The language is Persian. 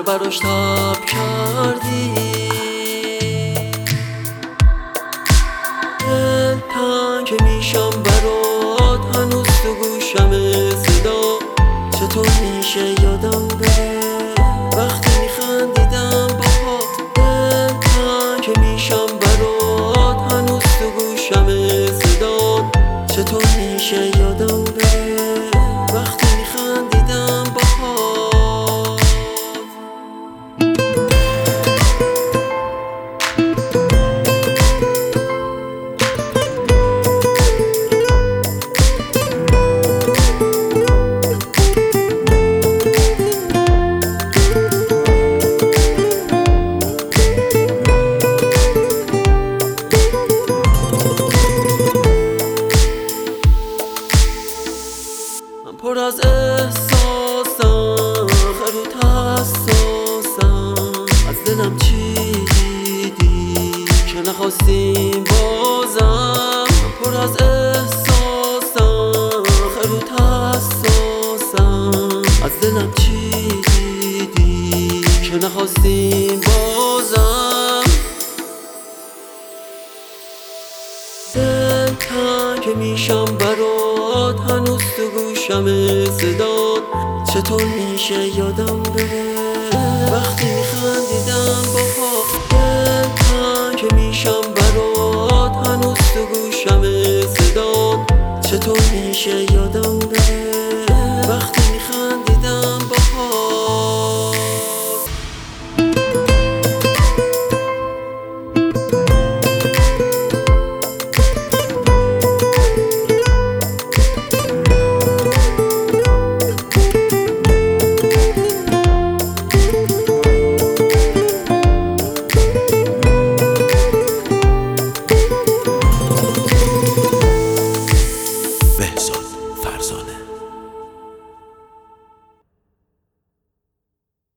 براش تب کردی. دل تنگ میشم برات، هنوز تو گوشم صدا. چطور میشه یادم بره وقتی میخندیدم باهات؟ دل تنگ میشم برات، هنوز تو گوشم صدا. چطور میشه یادم بره وقتی میخندیدم باهات؟ من پر از احساسم، خرود حساسم. از دلم چی دیدی که نخواستیم بازم؟ من پر از احساسم، خرود حساسم. از دلم چی دیدی که نخواستیم بازم؟ دل تنگ میشم برات، هنوز تو گوشم صدات. چطور میشه یادم بره وقتی میخندیدم با